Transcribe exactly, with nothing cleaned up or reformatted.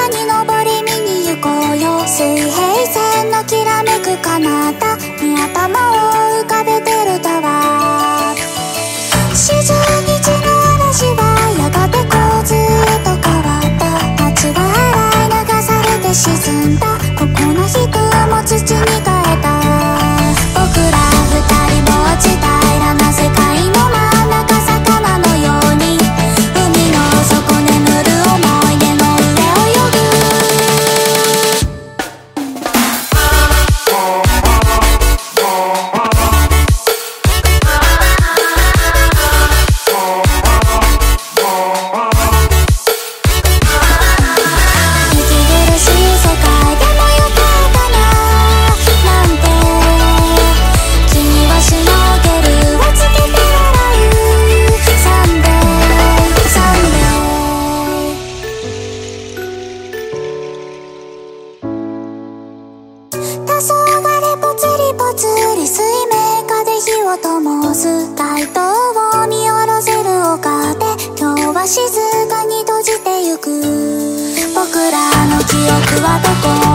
山に登り見に行こうよ。水平線のきらめく彼方に頭を浮かべてるタワー。沈み地の嵐はやがて洪水へと変わった。街が洗い流されて沈んだ。ここの人も土に変えた。僕ら二人ぼっち平らな世界の真ん中、魚のように海の底眠る思い出の上を泳ぐ。息苦しい世界でもよかったななんて、君はシュノーケルをつけて笑う。サンデーサンデー。黄昏ぽつりぽつり水面下で火を灯す。街灯を見下ろせる丘で今日は静かに閉じてゆく。僕らの記憶はどこ